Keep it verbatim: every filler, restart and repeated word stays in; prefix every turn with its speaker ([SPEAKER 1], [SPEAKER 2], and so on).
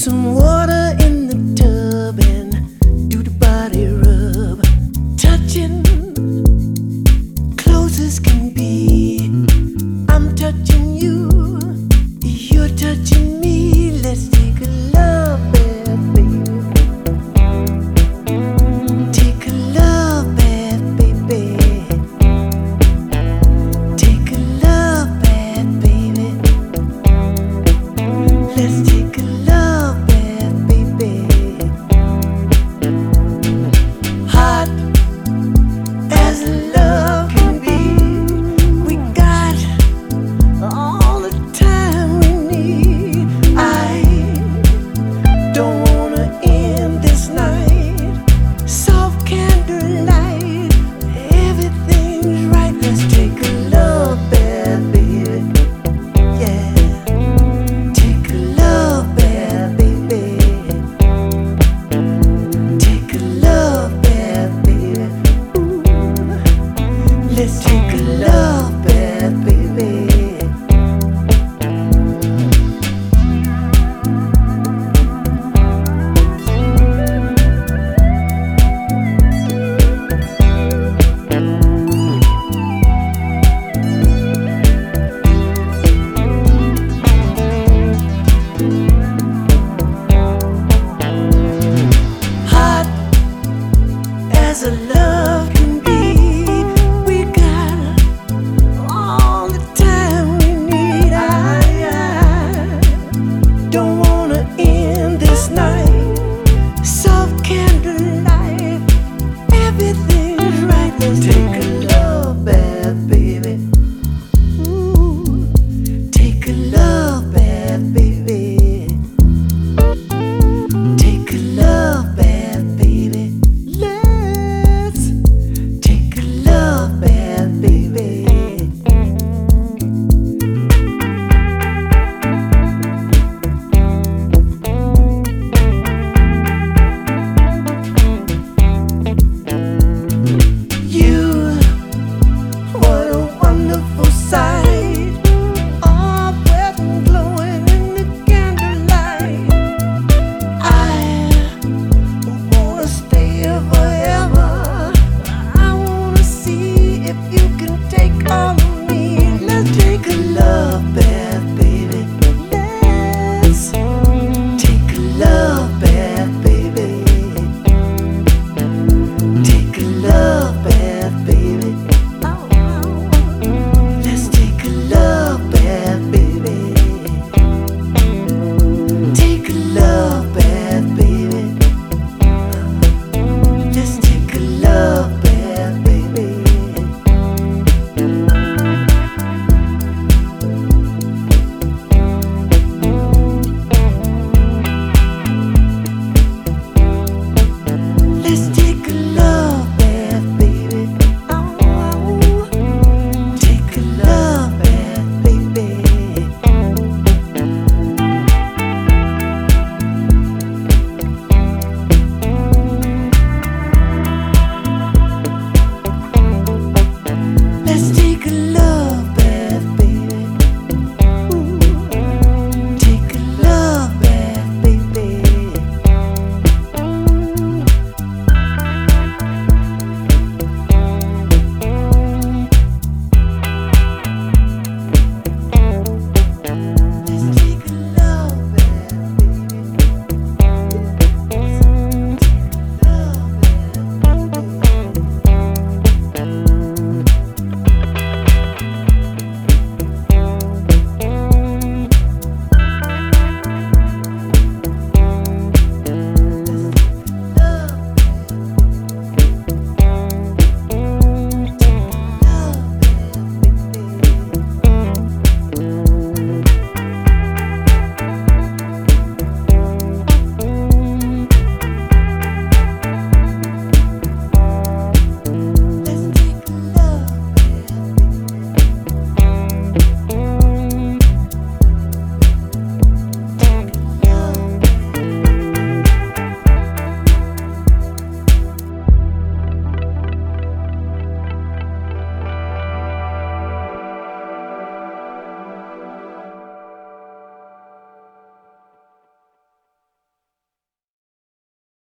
[SPEAKER 1] some water in the tub and do the body rub. Touching close as can be. I'm touching you, you're touching me. Let's take a love bath, baby. Take a love bath, baby. Take a love bath, baby. Let's take a love bath, baby. Hot as love can be. We got all the time we need. I don't wanna end this night. Soft candlelight, everything's right. Let's take a love bath, baby. Yeah. Take a love bath, baby. Take a love bath, baby. Ooh. Let's take a love bath, baby. Hot as a love can be. We got all the time we need. I, I don't wanna end this night. Soft candlelight, everything's right. Let's take a